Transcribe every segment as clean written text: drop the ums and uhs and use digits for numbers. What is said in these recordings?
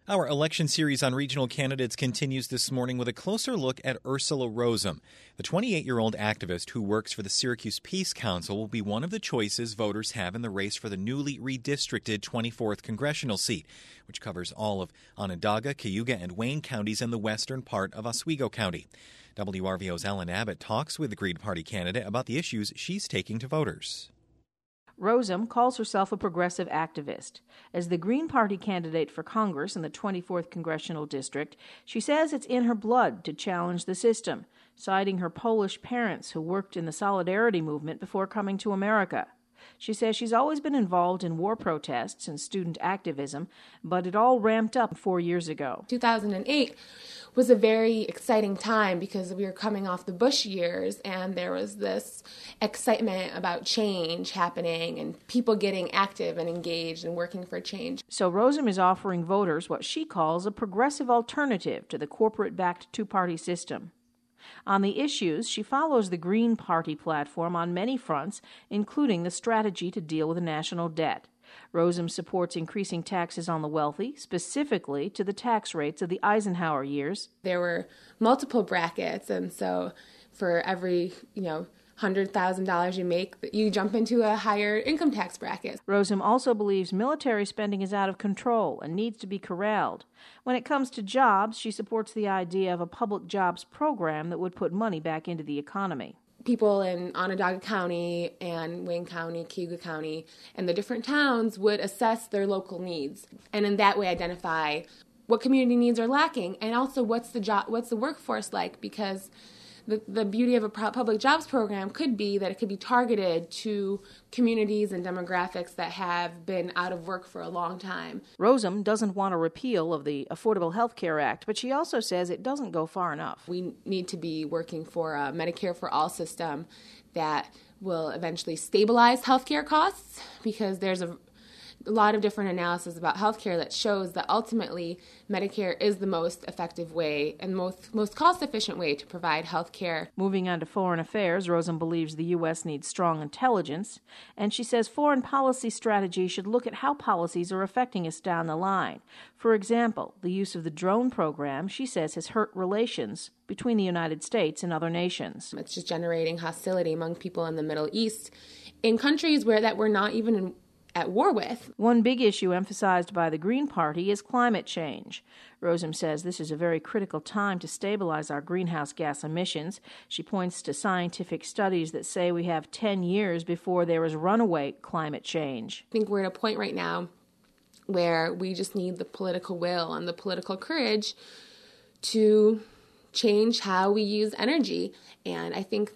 Our election series on regional candidates continues this morning with a closer look at Ursula Rozum. The 28-year-old activist who works for the Syracuse Peace Council will be one of the choices voters have in the race for the newly redistricted 24th congressional seat, which covers all of Onondaga, Cayuga, and Wayne counties and the western part of Oswego County. WRVO's Ellen Abbott talks with the Green Party candidate about the issues she's taking to voters. Rozum calls herself a progressive activist. As the Green Party candidate for Congress in the 24th Congressional District, she says it's in her blood to challenge the system, citing her Polish parents who worked in the Solidarity movement before coming to America. She says she's always been involved in war protests and student activism, but it all ramped up 4 years ago. 2008 was a very exciting time because we were coming off the Bush years, and there was this excitement about change happening and people getting active and engaged and working for change. So Rozum is offering voters what she calls a progressive alternative to the corporate-backed two-party system. On the issues, she follows the Green Party platform on many fronts, including the strategy to deal with the national debt. Rozum supports increasing taxes on the wealthy, specifically to the tax rates of the Eisenhower years. There were multiple brackets, and so for every, $100,000 you make, you jump into a higher income tax bracket. Rozum also believes military spending is out of control and needs to be corralled. When it comes to jobs, she supports the idea of a public jobs program that would put money back into the economy. People in Onondaga County and Wayne County, Cayuga County, and the different towns would assess their local needs, and in that way identify what community needs are lacking, and also what's the workforce like, because the beauty of a public jobs program could be that it could be targeted to communities and demographics that have been out of work for a long time. Rozum doesn't want a repeal of the Affordable Health Care Act, but she also says it doesn't go far enough. We need to be working for a Medicare for All system that will eventually stabilize healthcare costs, because there's a lot of different analysis about healthcare that shows that ultimately Medicare is the most effective way and most cost-efficient way to provide healthcare. Moving on to foreign affairs, Rozum believes the U.S. needs strong intelligence, and she says foreign policy strategy should look at how policies are affecting us down the line. For example, the use of the drone program, she says, has hurt relations between the United States and other nations. It's just generating hostility among people in the Middle East in countries that we're not even at war with. One big issue emphasized by the Green Party is climate change. Rozum says this is a very critical time to stabilize our greenhouse gas emissions. She points to scientific studies that say we have 10 years before there is runaway climate change. I think we're at a point right now where we just need the political will and the political courage to change how we use energy. And I think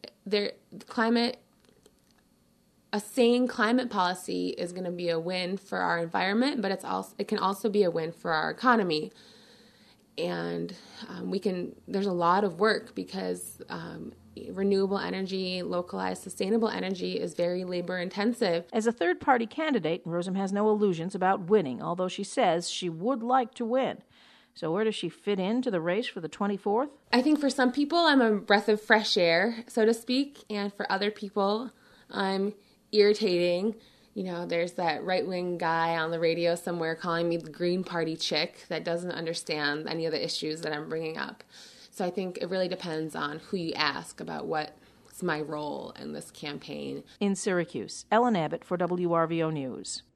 a sane climate policy is going to be a win for our environment, but it can also be a win for our economy. And there's a lot of work because renewable energy, localized, sustainable energy is very labor intensive. As a third-party candidate, Rozum has no illusions about winning, although she says she would like to win. So where does she fit into the race for the 24th? I think for some people, I'm a breath of fresh air, so to speak, and for other people, I'm irritating. There's that right-wing guy on the radio somewhere calling me the Green Party chick that doesn't understand any of the issues that I'm bringing up. So I think it really depends on who you ask about what's my role in this campaign. In Syracuse, Ellen Abbott for WRVO News.